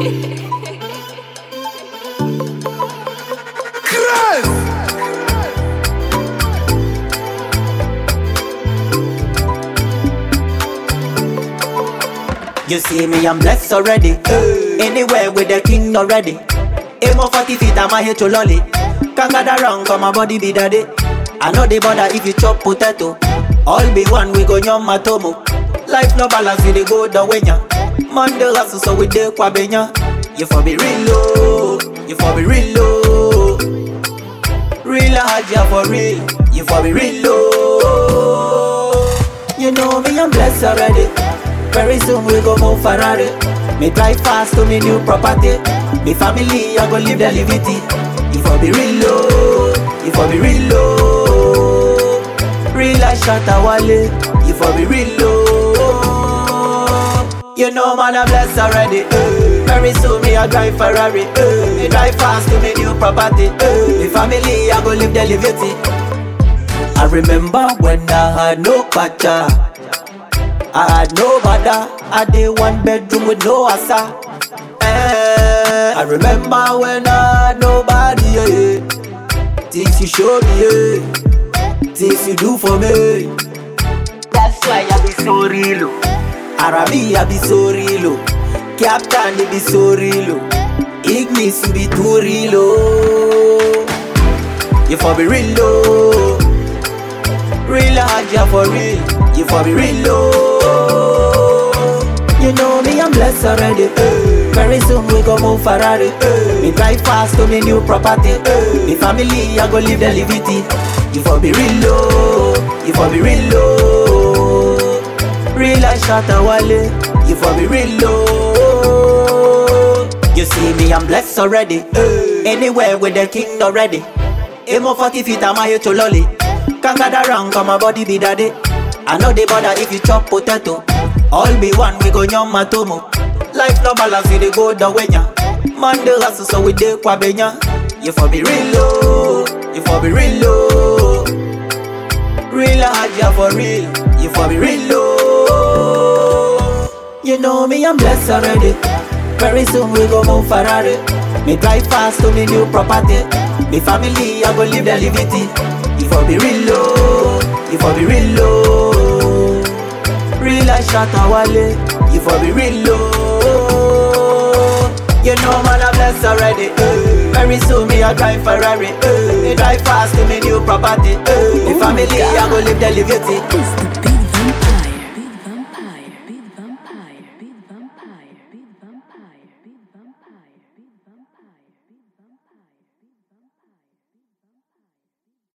You see me, I'm blessed already. Anywhere with the king already. Aim of 40 feet, I'm a hit to lolly. Can't gather round, cause my body be daddy. I know they bother if you chop potato. All be one, we go nyom matomo. Life no balance, we dey go the way ya. Monday hustle, so we dey kwa benya. You for be real low, you for be real low. Real hard, yeah for real. You for be real low. You know me, I'm blessed already. Very soon we go move Ferrari. Me drive fast to me new property. Me family, I go live the liberty. You for be real low, you for be real low. Real like Shatta Wale. You for be real low. You know man, I'm blessed already. Very soon me I drive Ferrari. Me drive fast to me new property. Me family, I go live the liberty. I remember when I had no pacha. I had no mother, I did one bedroom with no asa. I remember when I had nobody, yeah. Things you show me, yeah. Things you do for me. That's why I be so real. Arabi, I be so real. Captain, they be so real. Ignis, you be too real. You for be real, low. Real hard, yeah for real. You for be real low. You know me, I'm blessed already. Very soon we go move Ferrari. Me drive fast to me new property. Me family, I go live the liberty. You for be real low. You for be real low. Real like Shatta Wale. You for be real low. You see me, I'm blessed already. Anywhere with the king already. Aim of 40 feet, I'm a hit to lolly. Can't gather round, cause my body be daddy. I know they bother if you chop potato. All be one, we go nyom matomo. Life no balance, we dey go the way ya. Monday hustle, so we dey kwa benya. You for be real low, you for be real low. Real hard, yeah for real. You for be real low. You know me, I'm blessed already. Very soon we go move Ferrari. Me drive fast to me new property. Me family, I go live the liberty. You for be real low, you for be real low. Real like Shatta Wale. You for be real low. You know man, I'm blessed already. Very soon me I drive Ferrari. Me drive fast to me new property. Me family, I go live the liberty.